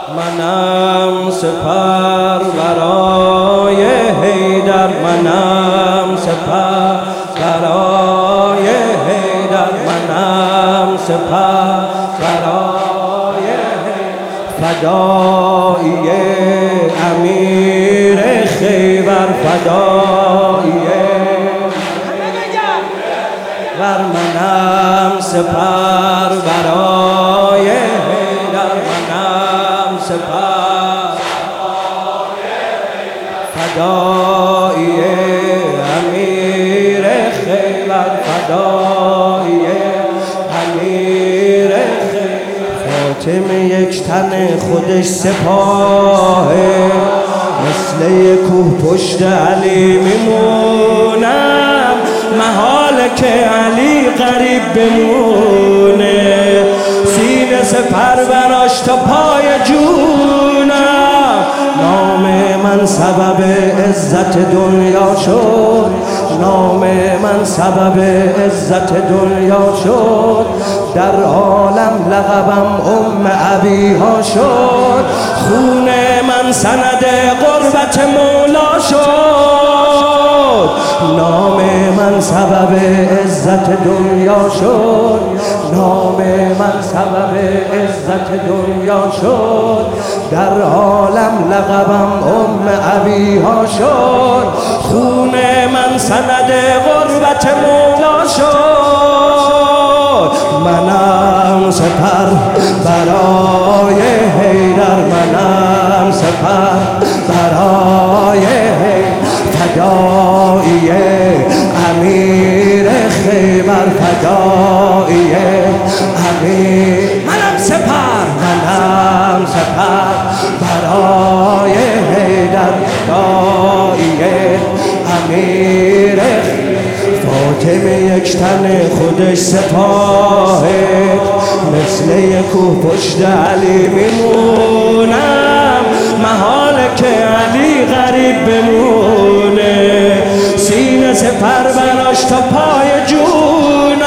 منم سپر برای حیدر، منم سپر برای حیدر، منم سپر برای حیدر، فدایی امیر خیبر، فدایی ور منم سپر برای حیدر، منم سپر فدایی امیر خیبر، فدایی امیر خیبر. فاطمه یک تن خودش سپاهه، مثل یک کوه پشت علی میمونم، محاله که علی غریب بمونه، سینه سپر براش تا پای جونم. نام من سبب عزت دنیا شد، نام من سبب عزت دنیا شد، در عالم لقبم ابیها شد، خون من سند قربت مولا شد، نام من سبب عزت دنیا شد، نام من سبب عزت دنیا شد، در عالم لقبم ابیها شد، خون من سند قربت مولا شد. منم سپر برای حیدر، منم سپر برای حیدر، فدایی امیر خیبر، فدایی امیر. منم سپر، منم سپر برای حیدر، فدایی امیر. فاطمه یک تن خودش سپاهه، مثل یک کوه پشت علی میمونم، محاله که علی غریب بمونه، سینه سپر براش تا پای جونم.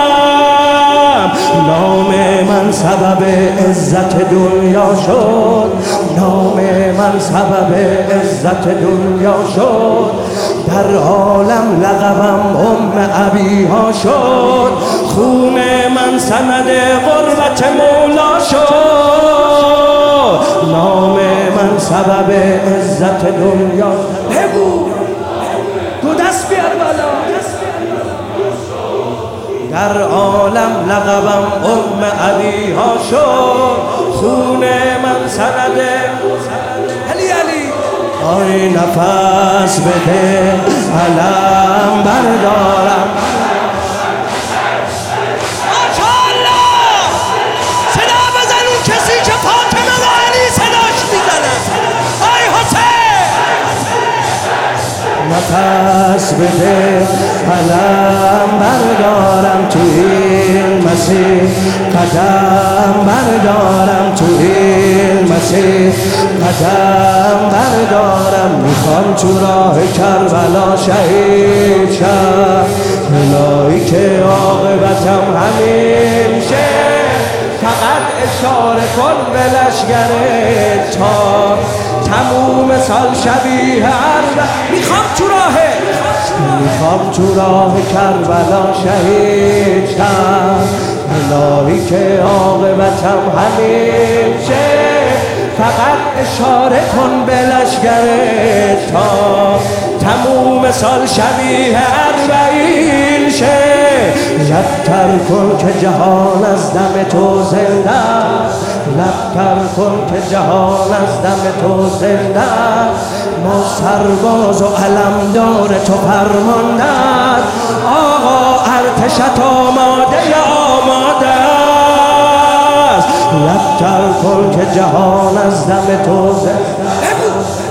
نام من سبب عزت دنیا شد، نام من سبب عزت دنیا شد، در عالم لقبم ابیها شد، خون من سند قربت مولا شد، نام من سبب عزت دنیا. بگو دو دست بیار بالا. در عالم لقبم ابیها شد، خون من سند علی علی. آی نفس بده علم بردارم. ماشاءالله صدا بزن اون کسی که فاطمه و علی صداش میزنه. آی حسین نفس بده علم بردارم، تو این مسیر قدم بردارم، تو این مسیر قدم بردارم. میخوام تو راه کربلا شهید شم، الهی که عاقبتم همین شه، فقط اشاره کن به لشگر تا تموم سال شبیه عرب. میخوام تو راه کربلا شهید شم، الهی که عاقبتم همین شه، فقط اشاره کن به لشگر تا تموم سال شبیه 40 شه. لبتر کن که جهان از دم تو زنده است، لبتر کن که جهان از دم تو زنده است، ما سرباز و علمدار تو فرمانده است، آقا ارتشت آماده است. لبتر کن که جهان از دم تو زنده است.